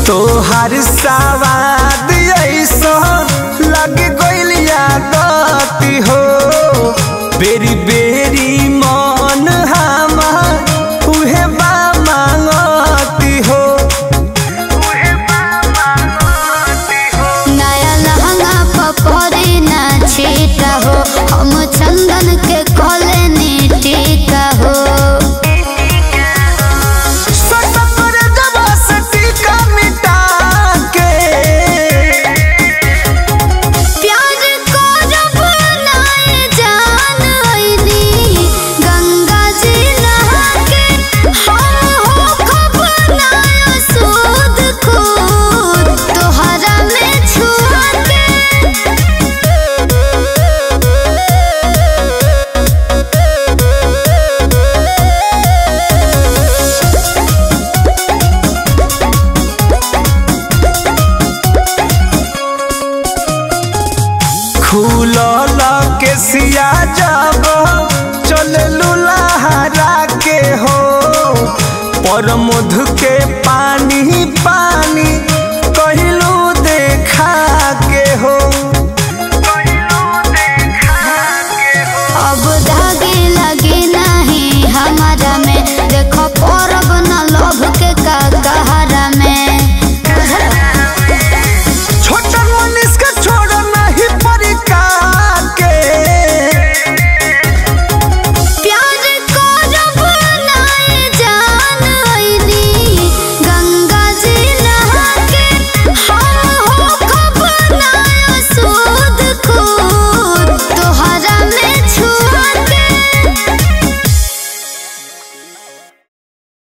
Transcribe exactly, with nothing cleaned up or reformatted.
तोहार सवाद ऐसा लग गइल यादती हो बेरी बेरी मन हमार उहे बा मांगती हो। नया लहंगा पपरी ना छीटा हो हम चंदन के कोले नीटिका हो। खुलल के सिया जब चले लुलाहरा के हो पर मधु के पानी पानी कहलू देखा के हो।